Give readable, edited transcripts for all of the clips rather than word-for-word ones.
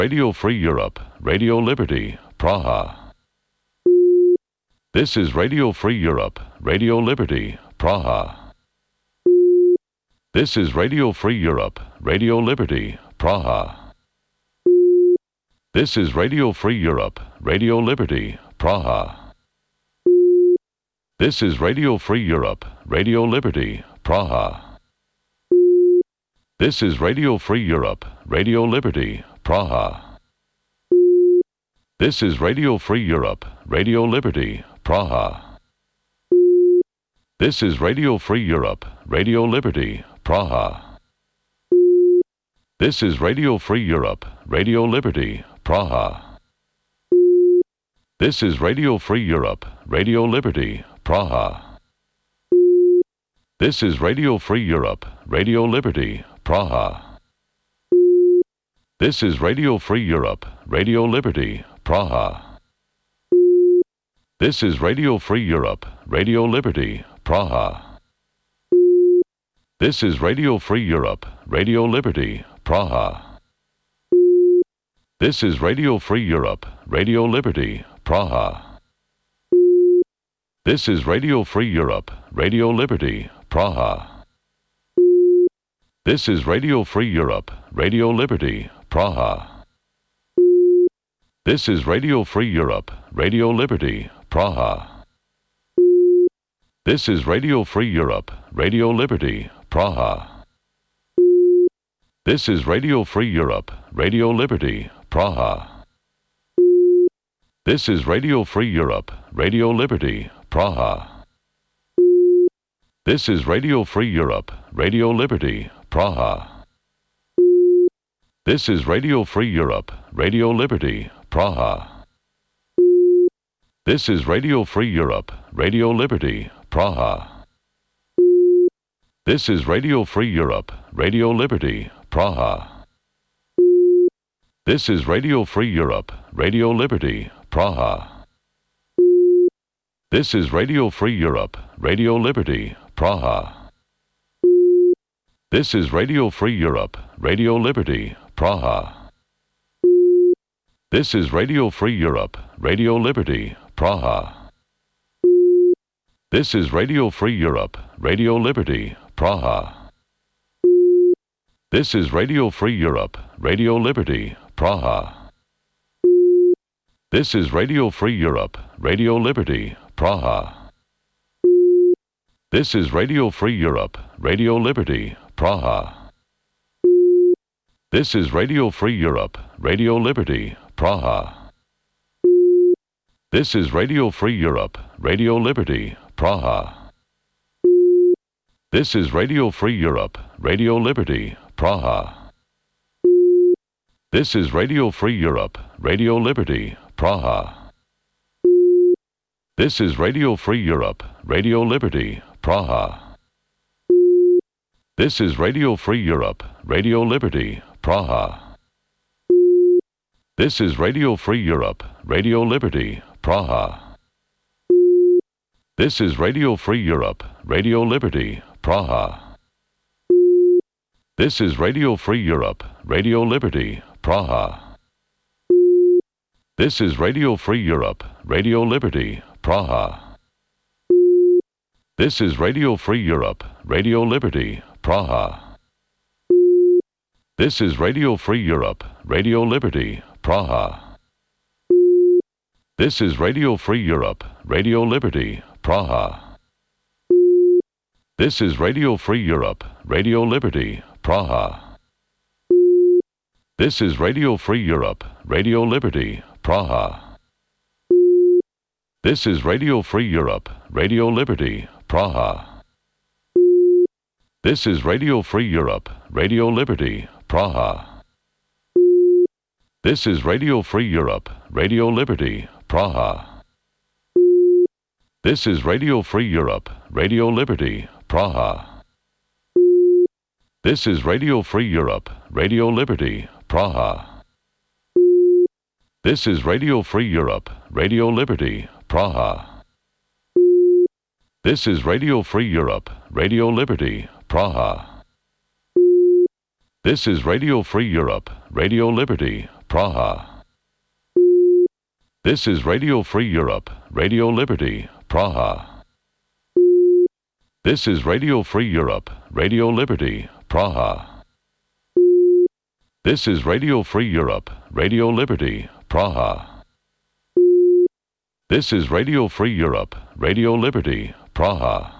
Radio Free Europe, Radio Liberty, Praha. This is Radio Free Europe, Radio Liberty, Praha. This is Radio Free Europe, Radio Liberty, Praha. This is Radio Free Europe, Radio Liberty, Praha. This is Radio Free Europe, Radio Liberty, Praha. This is Radio Free Europe, Radio Liberty, Praha. This is Radio Free Europe, Radio Liberty, Praha. This is Radio Free Europe, Radio Liberty, Praha. This is Radio Free Europe, Radio Liberty, Praha. This is Radio Free Europe, Radio Liberty, Praha. This is Radio Free Europe, Radio Liberty, Praha. This is Radio Free Europe, Radio Liberty, Praha. This is Radio Free Europe, Radio Liberty, Praha. This is Radio Free Europe, Radio Liberty, Praha. This is Radio Free Europe, Radio Liberty, Praha. This is Radio Free Europe, Radio Liberty, Praha. This is Radio Free Europe, Radio Liberty, Praha. This is Radio Free Europe, Radio Liberty, Praha. This is Radio Free Europe, Radio Liberty, Praha. This is Radio Free Europe, Radio Liberty, Praha. This is Radio Free Europe, Radio Liberty, Praha. This is Radio Free Europe, Radio Liberty, Praha. This is Radio Free Europe, Radio Liberty, Praha. This is Radio Free Europe, Radio Liberty, Praha. This is Radio Free Europe, Radio Liberty, Praha. This is Radio Free Europe, Radio Liberty, Praha. This is Radio Free Europe, Radio Liberty, Praha. This is Radio Free Europe, Radio Liberty, Praha. This is Radio Free Europe, Radio Liberty, Praha. This is Radio Free Europe, Radio Liberty, Praha. This is Radio Free Europe, Radio Liberty, Praha. This is Radio Free Europe, Radio Liberty, Praha. This is Radio Free Europe, Radio Liberty, Praha. This is Radio Free Europe, Radio Liberty, Praha. This is Radio Free Europe, Radio Liberty, Praha. This is Radio Free Europe, Radio Liberty, Praha. This is Radio Free Europe, Radio Liberty, Praha. This is Radio Free Europe, Radio Liberty, Praha. This is Radio Free Europe, Radio Liberty, Praha. This is Radio Free Europe, Radio Liberty, Praha. This is Radio Free Europe, Radio Liberty, Praha. This is Radio Free Europe, Radio Liberty, Praha. This is Radio Free Europe, Radio Liberty, Praha. This is Radio Free Europe, Radio Liberty, Praha. This is Radio Free Europe, Radio Liberty, Praha. This is Radio Free Europe, Radio Liberty, Praha. This is Radio Free Europe, Radio Liberty, Praha. This is Radio Free Europe, Radio Liberty, Praha. This is Radio Free Europe, Radio Liberty, Praha. This is Radio Free Europe, Radio Liberty, Praha. This is Radio Free Europe, Radio Liberty, Praha. This is Radio Free Europe, Radio Liberty, Praha. This is Radio Free Europe, Radio Liberty, Praha. This is Radio Free Europe, Radio Liberty, Praha. This is Radio Free Europe, Radio Liberty, Praha. This is Radio Free Europe, Radio Liberty, Praha. This is Radio Free Europe, Radio Liberty, Praha. This is Radio Free Europe, Radio Liberty, Praha. This is Radio Free Europe, Radio Liberty, Praha. This is Radio Free Europe, Radio Liberty, Praha.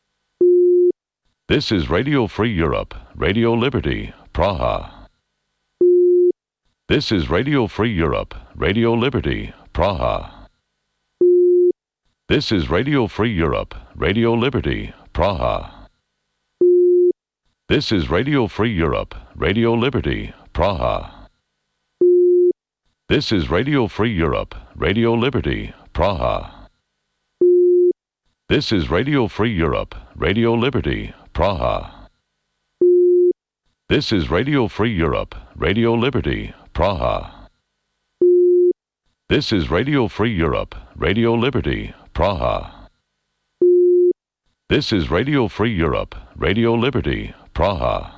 This is Radio Free Europe, Radio Liberty, Praha. This is Radio Free Europe, Radio Liberty, Praha. This is Radio Free Europe, Radio Liberty, Praha. This is Radio Free Europe, Radio Liberty, Praha. This is Radio Free Europe, Radio Liberty, Praha. This is Radio Free Europe, Radio Liberty, Praha. This is Radio Free Europe, Radio Liberty, Praha. This is Radio Free Europe, Radio Liberty, Praha. This is Radio Free Europe, Radio Liberty, Praha.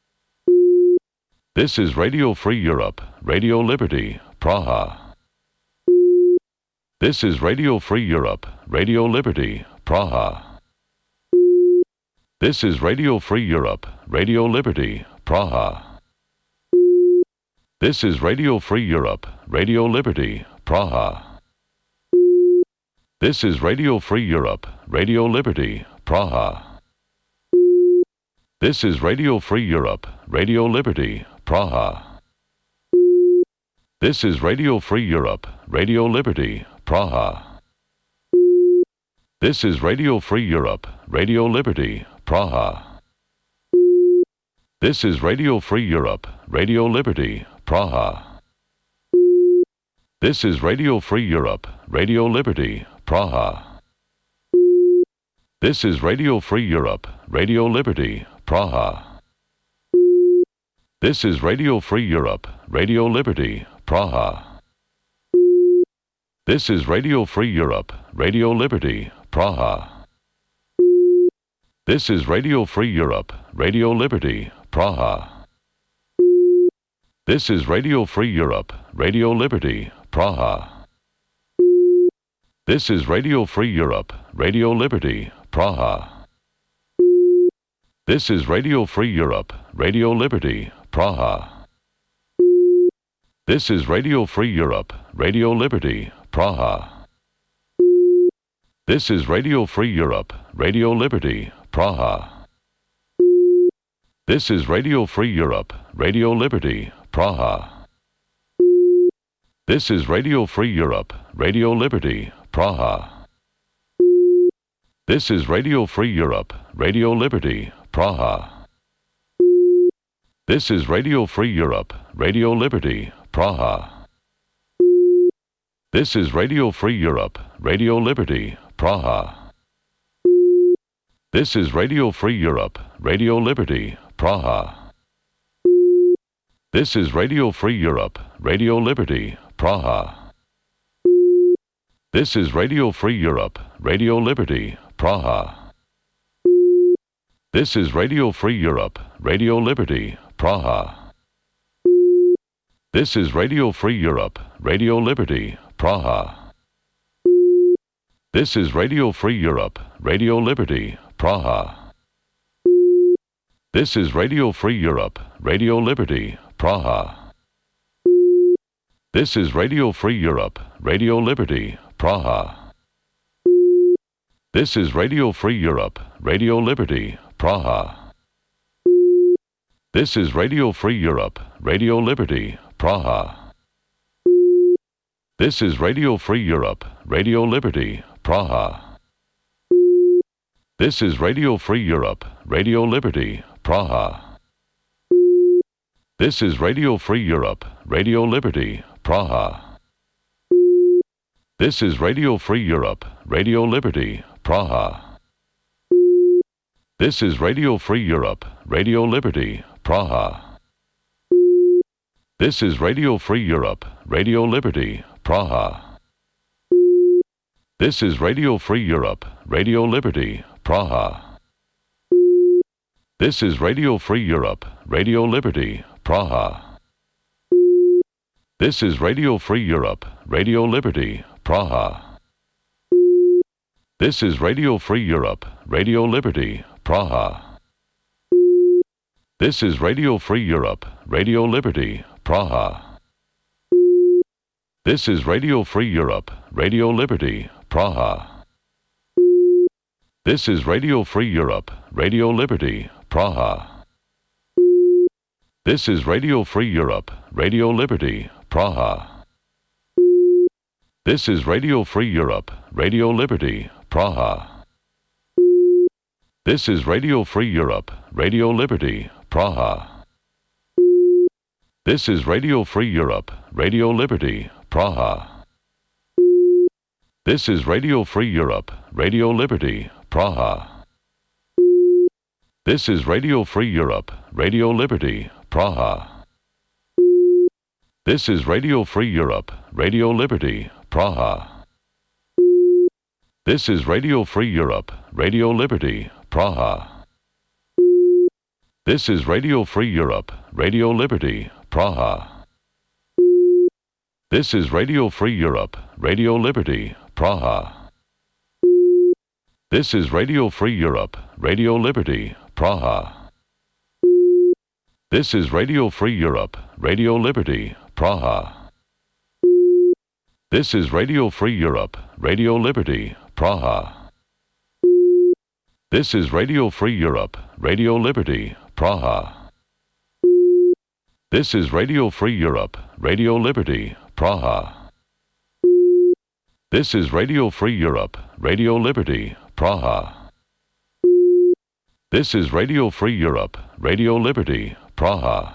This is Radio Free Europe, Radio Liberty, Praha. This is Radio Free Europe, Radio Liberty, Praha. This is Radio Free Europe, Radio Liberty, Praha. This is Radio Free Europe, Radio Liberty, Praha. This is Radio Free Europe, Radio Liberty, Praha. This is Radio Free Europe, Radio Liberty, Praha. This is Radio Free Europe, Radio Liberty, Praha. This is Radio Free Europe, Radio Liberty, Praha. This is Radio Free Europe, Radio Liberty, Praha. This is Radio Free Europe, Radio Liberty, Praha. This is Radio Free Europe, Radio Liberty, Praha. This is Radio Free Europe, Radio Liberty, Praha. This is Radio Free Europe, Radio Liberty, Praha. This is Radio Free Europe, Radio Liberty, Praha. This is Radio Free Europe, Radio Liberty, Praha. This is Radio Free Europe, Radio Liberty, Praha. This is Radio Free Europe, Radio Liberty, Praha. This is Radio Free Europe, Radio Liberty, Praha. This is Radio Free Europe, Radio Liberty, Praha. This is Radio Free Europe, Radio Liberty, Praha. This is Radio Free Europe, Radio Liberty, Praha. This is Radio Free Europe, Radio Liberty, Praha. This is Radio Free Europe, Radio Liberty, Praha. This is Radio Free Europe, Radio Liberty, Praha. This is Radio Free Europe, Radio Liberty, Praha. This is Radio Free Europe, Radio Liberty, Praha. This is Radio Free Europe, Radio Liberty, Praha. This is Radio Free Europe, Radio Liberty, Praha. This is Radio Free Europe, Radio Liberty, Praha. This is Radio Free Europe, Radio Liberty, Praha. This is Radio Free Europe, Radio Liberty, Praha. This is Radio Free Europe, Radio Liberty, Praha. This is Radio Free Europe, Radio Liberty, Praha. This is Radio Free Europe, Radio Liberty, Praha. This is Radio Free Europe, Radio Liberty, Praha. This is Radio Free Europe, Radio Liberty, Praha. This is Radio Free Europe, Radio Liberty, Praha. This is Radio Free Europe, Radio Liberty, Praha. This is Radio Free Europe, Radio Liberty, Praha. This is Radio Free Europe, Radio Liberty, Praha. This is Radio Free Europe, Radio Liberty, Praha. This is Radio Free Europe, Radio Liberty, Praha. This is Radio Free Europe, Radio Liberty, Praha. This is Radio Free Europe, Radio Liberty, Praha. This is Radio Free Europe, Radio Liberty, Praha. This is Radio Free Europe, Radio Liberty, Praha. This is Radio Free Europe, Radio Liberty, Praha. This is Radio Free Europe, Radio Liberty, Praha. This is Radio Free Europe, Radio Liberty, Praha. This is Radio Free Europe, Radio Liberty, Praha. This is Radio Free Europe, Radio Liberty, Praha. This is Radio Free Europe, Radio Liberty, Praha. This is Radio Free Europe, Radio Liberty, Praha. This is Radio Free Europe, Radio Liberty, Praha. This is Radio Free Europe, Radio Liberty, Praha. This is Radio Free Europe, Radio Liberty, Praha. This is Radio Free Europe, Radio Liberty, Praha. This is Radio Free Europe, Radio Liberty, Praha. This is Radio Free Europe, Radio Liberty, Praha. This is Radio Free Europe, Radio Liberty, Praha. This is Radio Free Europe, Radio Liberty, Praha. This is Radio Free Europe, Radio Liberty, Praha. This is Radio Free Europe, Radio Liberty, Praha. This is Radio Free Europe, Radio Liberty, Praha.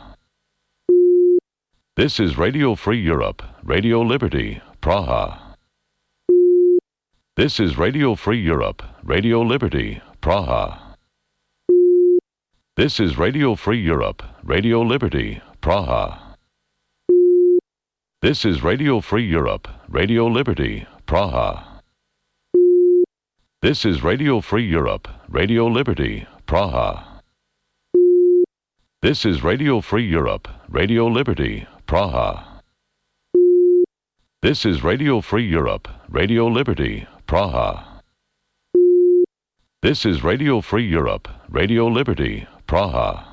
This is Radio Free Europe, Radio Liberty, Praha. This is Radio Free Europe, Radio Liberty, Praha. This is Radio Free Europe, Radio Liberty, Praha. This is Radio Free Europe, Radio Liberty, Praha. This is Radio Free Europe, Radio Liberty, Praha. This is Radio Free Europe, Radio Liberty, Praha. This is Radio Free Europe, Radio Liberty, Praha. This is Radio Free Europe, Radio Liberty, Praha.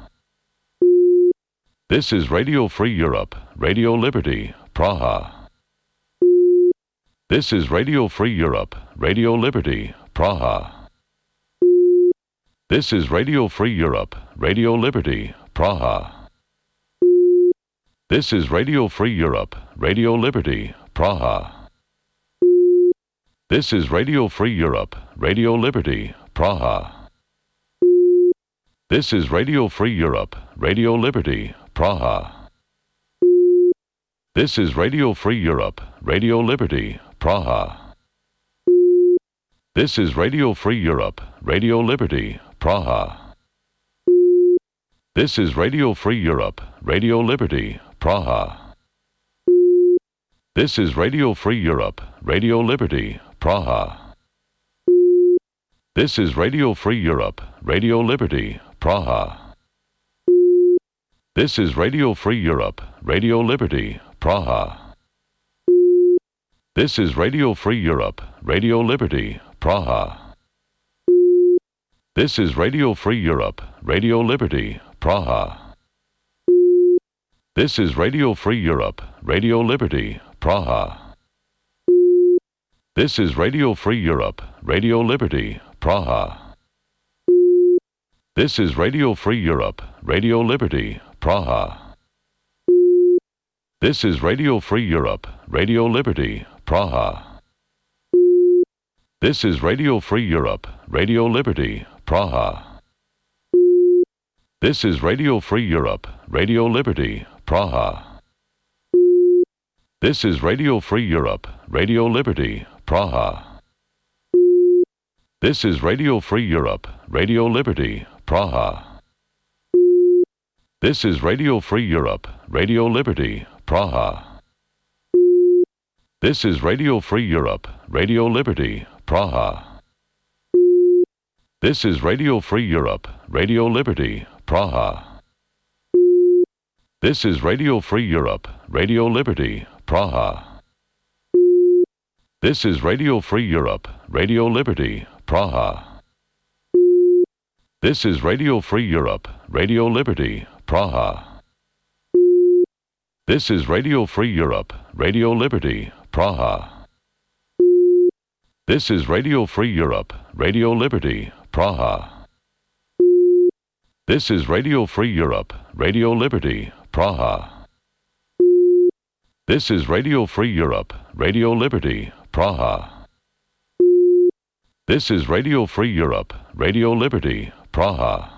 This is Radio Free Europe, Radio Liberty, Praha. This is Radio Free Europe, Radio Liberty, Praha. This is Radio Free Europe, Radio Liberty, Praha. This is Radio Free Europe, Radio Liberty, Praha. This is Radio Free Europe, Radio Liberty, Praha. This is Radio Free Europe, Radio Liberty, Praha. This is Radio Free Europe, Radio Liberty, Praha. This is Radio Free Europe, Radio Liberty, Praha. This is Radio Free Europe, Radio Liberty, Praha. This is Radio Free Europe, Radio Liberty, Praha. This is Radio Free Europe, Radio Liberty, Praha. This is Radio Free Europe, Radio Liberty, Praha. This is Radio Free Europe, Radio Liberty, Praha. This is Radio Free Europe, Radio Liberty, Praha. This is Radio Free Europe, Radio Liberty, Praha. This is Radio Free Europe, Radio Liberty, Praha. This is Radio Free Europe, Radio Liberty, Praha. This is Radio Free Europe, Radio Liberty, Praha. This is Radio Free Europe, Radio Liberty, Praha. This is Radio Free Europe, Radio Liberty, Praha. This is Radio Free Europe, Radio Liberty, Praha. This is Radio Free Europe, Radio Liberty, Praha. This is Radio Free Europe, Radio Liberty, Praha. This is Radio Free Europe, Radio Liberty, Praha. This is Radio Free Europe, Radio Liberty, Praha. This is Radio Free Europe, Radio Liberty, Praha. This is Radio Free Europe, Radio Liberty, Praha. This is Radio Free Europe, Radio Liberty, Praha. This is Radio Free Europe, Radio Liberty, Praha. This is Radio Free Europe, Radio Liberty, Praha. This is Radio Free Europe, Radio Liberty, Praha. This is Radio Free Europe, Radio Liberty, Praha. This is Radio Free Europe, Radio Liberty, Praha.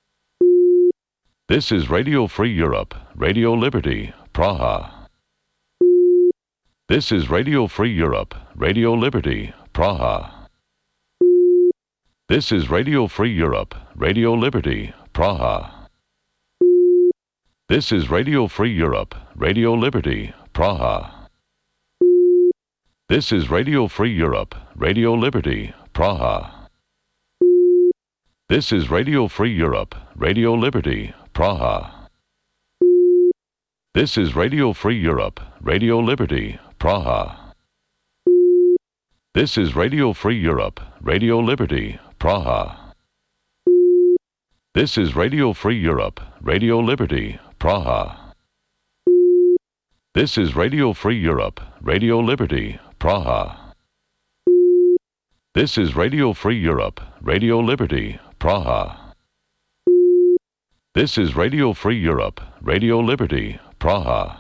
This is Radio Free Europe, Radio Liberty, Praha. This is Radio Free Europe, Radio Liberty, Praha. This is Radio Free Europe, Radio Liberty, Praha. This is Radio Free Europe, Radio Liberty, Praha. This is Radio Free Europe, Radio Liberty, Praha. This is Radio Free Europe, Radio Liberty, Praha. This is Radio Free Europe, Radio Liberty, Praha. This is Radio Free Europe, Radio Liberty, Praha. This is Radio Free Europe, Radio Liberty, Praha. This is Radio Free Europe, Radio Liberty, Praha. This is Radio Free Europe, Radio Liberty, Praha. This is Radio Free Europe, Radio Liberty, Praha.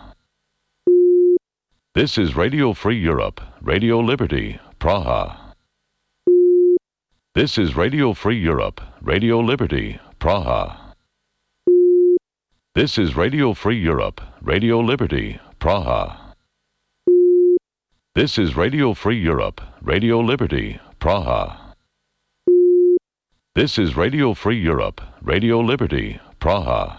This is Radio Free Europe, Radio Liberty, Praha. This is Radio Free Europe, Radio Liberty, Praha. This is Radio Free Europe, Radio Liberty, Praha. This is Radio Free Europe, Radio Liberty, Praha. This is Radio Free Europe, Radio Liberty, Praha.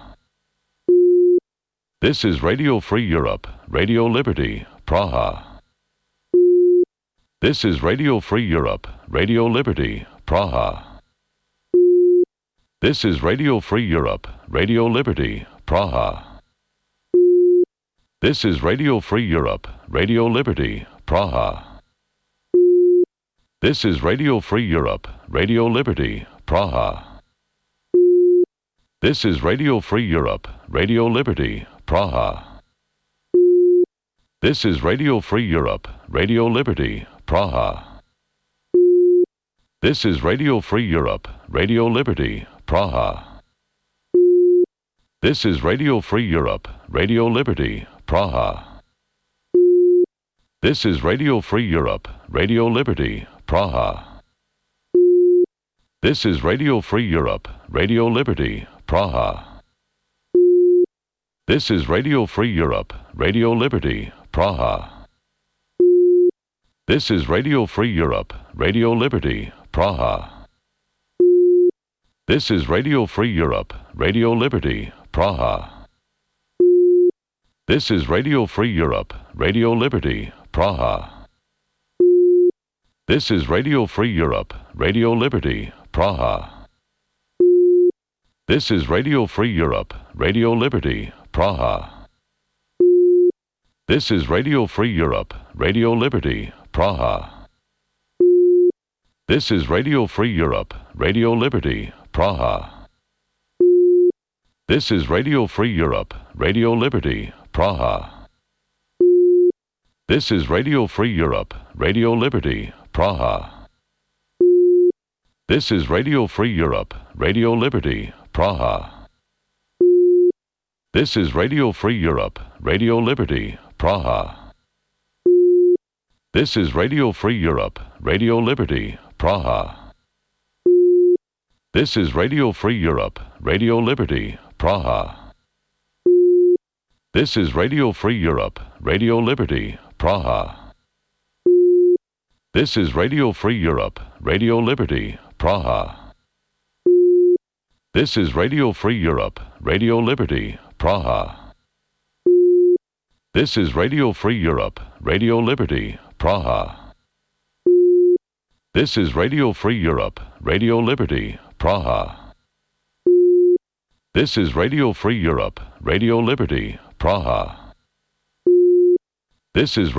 This is Radio Free Europe, Radio Liberty, Praha. This is Radio Free Europe, Radio Liberty, Praha. This is Radio Free Europe, Radio Liberty, Praha. This is Radio Free Europe, Radio Liberty, Praha. This is Radio Free Europe, Radio Liberty, Praha. This is Radio Free Europe, Radio Liberty, Praha. This is Radio Free Europe, Radio Liberty, Praha. This is Radio Free Europe, Radio Liberty, Praha. This is Radio Free Europe, Radio Liberty, Praha. This is Radio Free Europe, Radio Liberty, Praha. This is Radio Free Europe, Radio Liberty, Praha. This is Radio Free Europe, Radio Liberty, Praha. This is Radio Free Europe, Radio Liberty, Praha. This is Radio Free Europe, Radio Liberty, Praha. This is Radio Free Europe, Radio Liberty, Praha. This is Radio Free Europe, Radio Liberty, Praha. This is Radio Free Europe, Radio Liberty, Praha. This is Radio Free Europe, Radio Liberty, Praha. This is Radio Free Europe, Radio Liberty, Praha. This is Radio Free Europe, Radio Liberty, Praha. This is Radio Free Europe, Radio Liberty, Praha. This is Radio Free Europe, Radio Liberty, Praha. This is Radio Free Europe, Radio Liberty, Praha. This is Radio Free Europe, Radio Liberty, Praha. This is Radio Free Europe, Radio Liberty, Praha. This is Radio Free Europe, Radio Liberty, Praha. This is Radio Free Europe, Radio Liberty, Praha. This is Radio Free Europe, Radio Liberty, Praha. This is Radio Free Europe, Radio Liberty, Praha. This is Radio Free Europe, Radio Liberty, Praha. This is Radio Free Europe, Radio Liberty, Praha. This is